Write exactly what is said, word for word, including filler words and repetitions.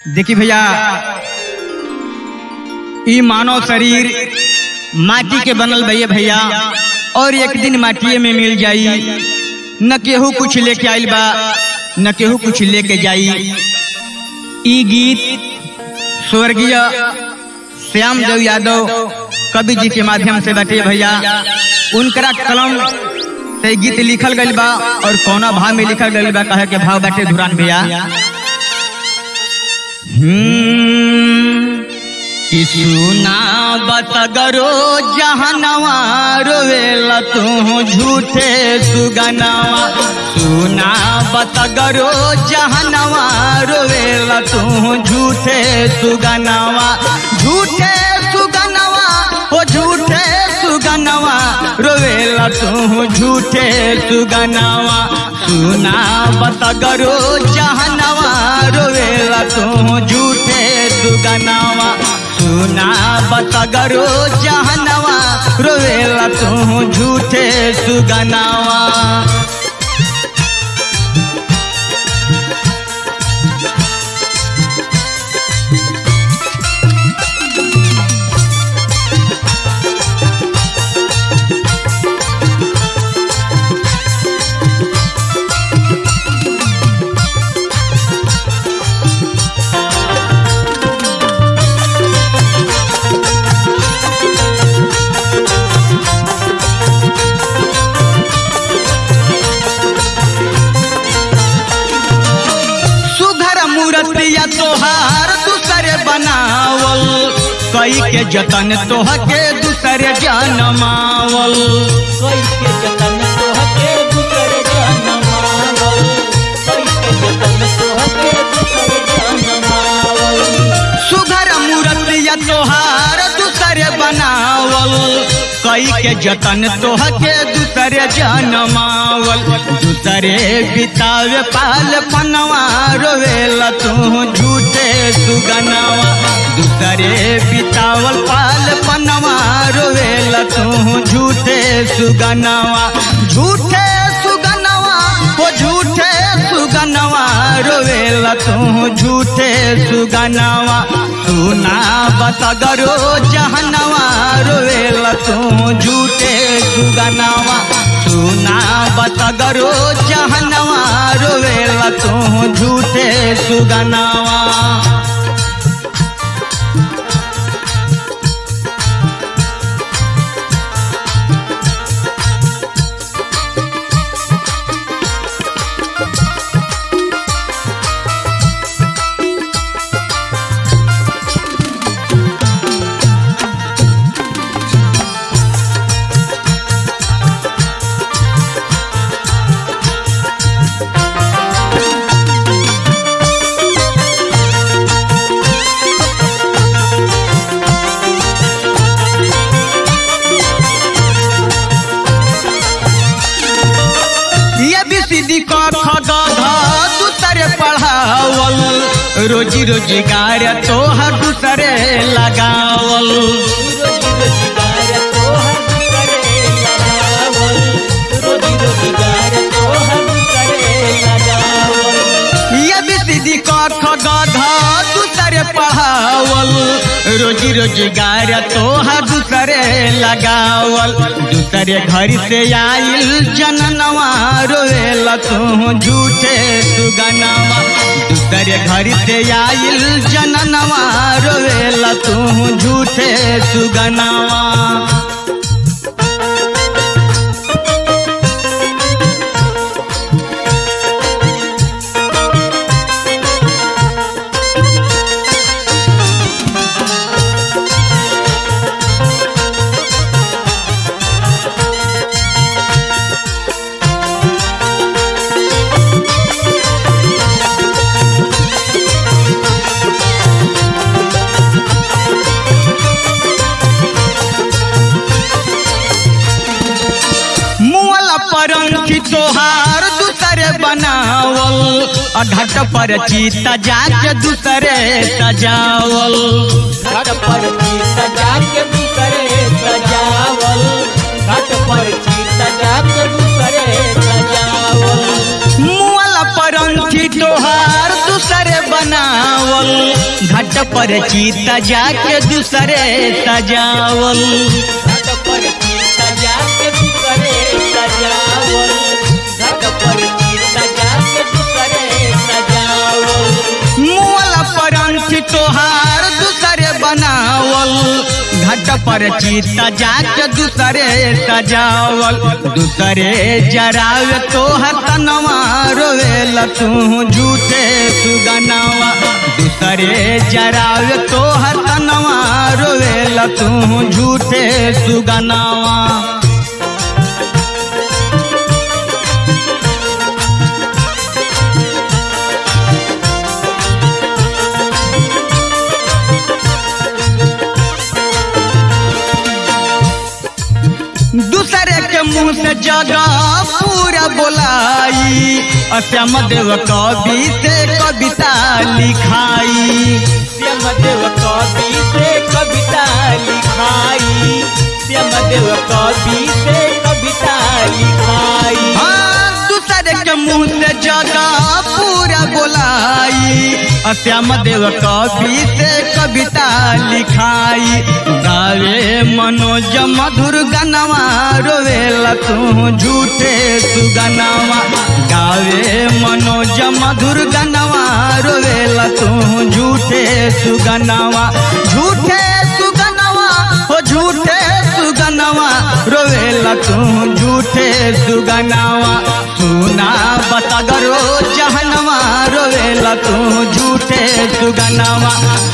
देखी भैया, ई मानव शरीर माटी के बनल भैया भैया और एक दिन माटिए में मिल जाई। न केहू कुछ लेके आइल बा, न केहू कुछ लेके जाई। ई गीत स्वर्गीय श्याम देव यादव कवि जी के माध्यम से बटे भैया। उनकरा कलम से गीत लिखल गइल बा और कौना भाव में लिखल गइल बा, कहे के भाव बाटे धुरान भैया। कि सुना बतगरो जहनवा रोवेला तू झूठे सुगनवा। सुना बतगरो जहनवा रोवेला तू झूठे सुगनवा। झूठे सुगनवा ओ झूठे सुगनवा रोवेला तू झूठे सुगनवा। सुना बतगरो जहनवा रोवेला तू झूठे सुगनवा। सुना बतगरो जहनवा रोवेला तू झूठे सुगनवा। मूर्तिया तोहार दूसरे बनावल, कई के जतन तोहके दूसरे जनमावल। कई के जतन तोहके दूसरे जनमावल। कई के जतन तोहके दूसरे जनमावल। सुघर मूर्तिया तोहार दूसरे बनावल, कई के जतन तोहके दूसरे जनमावल। दूसरे बितावे पाल पनवा रोवेला तू झूठे सुगनवा। दूसरे बितावल पाल पनवा रोवेला तू झूठे सुगनवा। झूठे सुगनवा ओ झूठे सुगनवा रोवेला तू झूठे सुगनवा। सुना बतगरो जहनवा रोवेला तू झूठे सुगनवा। सुना बतगरो जहनवा रोवेला तू झूठे सुगनवा। दूसरे पढ़ावल, रोजी रोजगार तोहर दूसरे लगावल। रोजी रोजगार तोहर दूसरे लगावल। रोजी रोजगार तोहर दूसरे लगावल। ये भी सीधी कख गधा दूसरे पढ़ावल, रोजी रोजगार तोहर दूसरे लगावल। दूसरे घर से आइल जननवा रोवेला तू झूठे सुगनवा। दूसरे घर से आइल जननवा रोवेला तू झूठे सुगनवा। परंखी तोहार दूसरे बनावल, घाट पर चीता जाके दूसरे सजावल। घाट पर चीता जाके दूसरे सजावल। घाट पर चीता जाके दूसरे सजावल। मुअल परंखी तोहार दूसरे बनावल, घाट पर चीता जाके दूसरे सजावल घाट पर चीता जाके दूसरे सजावल घाट पर चीता जाके दूसरे सजावल मुअल परंथ तोहार दूसरे बनावल घाट पर चीता जाके दूसरे सजावल दूसरे जरावे तोहर तनवा रोवेल तू झूठे सुगनावा दूसरे जरावे तोहर तनवा रोवेल तू झूठे सुगनावा दूसरे के मुंह से जगह पूरा बोलाई श्याम देव कवि से कविता लिखाई श्याम देव कवि से कविता लिखाई श्याम देव कवि से कविता लिखाई हाँ दूसरे के मुंह से जगह पूरा बोलाई श्याम देव कवि से कविता लिखाई गावे मनोज मधुर गनवा रोवेल तू झूठे सुगनावा गावे मनोज मधुर गनवा रोवेल तू झूठे सुगनावा झूठे सुगनावा हो झूठे सुगनावा रोवेल तू झूठे सुगनावा सुना बतगरो जहनवा रोवेल तू झूठे सुगनावा